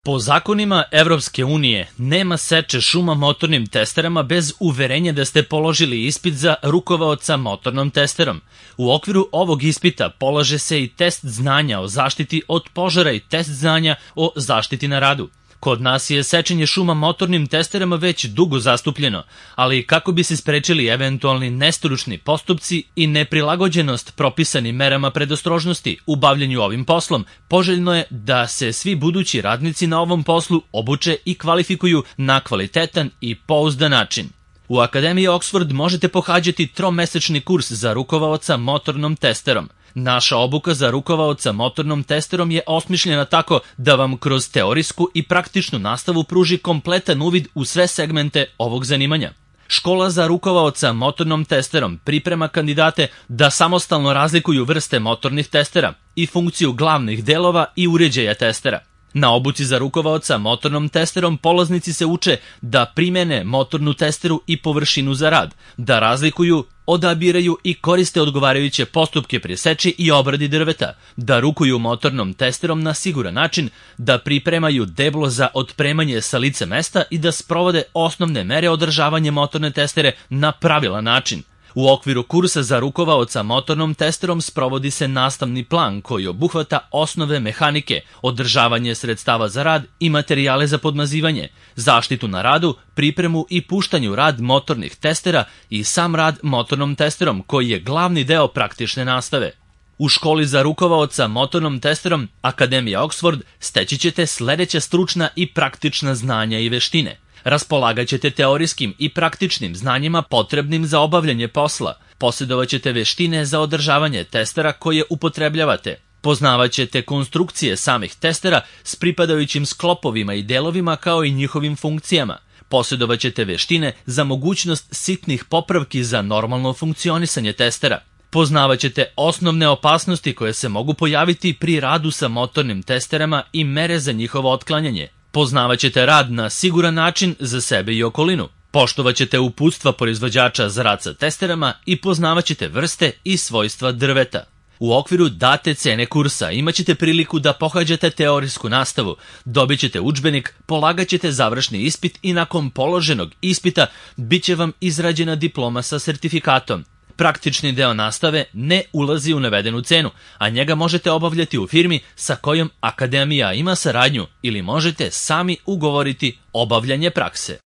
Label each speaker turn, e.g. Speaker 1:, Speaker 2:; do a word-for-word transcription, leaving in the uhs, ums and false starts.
Speaker 1: Po zakonima Evropske unije nema seče šuma motornim testerama bez uverenja da ste položili ispit za rukovaoca motornom testerom. U okviru ovog ispita polaže se i test znanja o zaštiti od požara i test znanja o zaštiti na radu. Kod nas je sečenje šuma motornim testerama već dugo zastupljeno, ali kako bi se sprečili eventualni nestručni postupci i neprilagođenost propisanim merama predostrožnosti u bavljanju ovim poslom, poželjno je da se svi budući radnici na ovom poslu obuče i kvalifikuju na kvalitetan i pouzdan način. U Akademiji Oxford možete pohađati tromesečni kurs za rukovaoca motornom testerom. Naša obuka za rukovaoca motornom testerom je osmišljena tako da vam kroz teorijsku i praktičnu nastavu pruži kompletan uvid u sve segmente ovog zanimanja. Škola za rukovaoca motornom testerom priprema kandidate da samostalno razlikuju vrste motornih testera i funkciju glavnih delova i uređaja testera. Na obuci za rukovaoca motornom testerom polaznici se uče da primene motornu testeru i površinu za rad, da razlikuju, odabiraju i koriste odgovarajuće postupke pri seči i obradi drveta, da rukuju motornom testerom na siguran način, da pripremaju deblo za otpremanje sa lice mesta i da sprovode osnovne mere održavanja motorne testere na pravilan način. U okviru kursa za rukovaoca motornom testerom sprovodi se nastavni plan koji obuhvata osnove mehanike, održavanje sredstava za rad i materijale za podmazivanje, zaštitu na radu, pripremu i puštanju rad motornih testera i sam rad motornom testerom koji je glavni deo praktične nastave. U školi za rukovaoca motornom testerom Akademija Oxford steći ćete sledeća stručna i praktična znanja i veštine. Raspolagat ćete teorijskim i praktičnim znanjima potrebnim za obavljanje posla, posjedovat ćete veštine za održavanje testera koje upotrebljavate, poznavat ćete konstrukcije samih testera s pripadajućim sklopovima i delovima kao i njihovim funkcijama, posjedovat ćete veštine za mogućnost sitnih popravki za normalno funkcionisanje testera, poznavat ćete osnovne opasnosti koje se mogu pojaviti pri radu sa motornim testerama i mere za njihovo otklanjanje. Poznavat ćete rad na siguran način za sebe i okolinu. Poštovat ćete uputstva proizvođača za rad sa testerama i poznavat ćete vrste i svojstva drveta. U okviru date cene kursa imat ćete priliku da pohađate teorijsku nastavu, dobit ćete udžbenik, polagat ćete završni ispit i nakon položenog ispita bit će vam izrađena diploma sa sertifikatom. Praktični deo nastave ne ulazi u navedenu cenu, a njega možete obavljati u firmi sa kojom Akademija ima saradnju ili možete sami ugovoriti obavljanje prakse.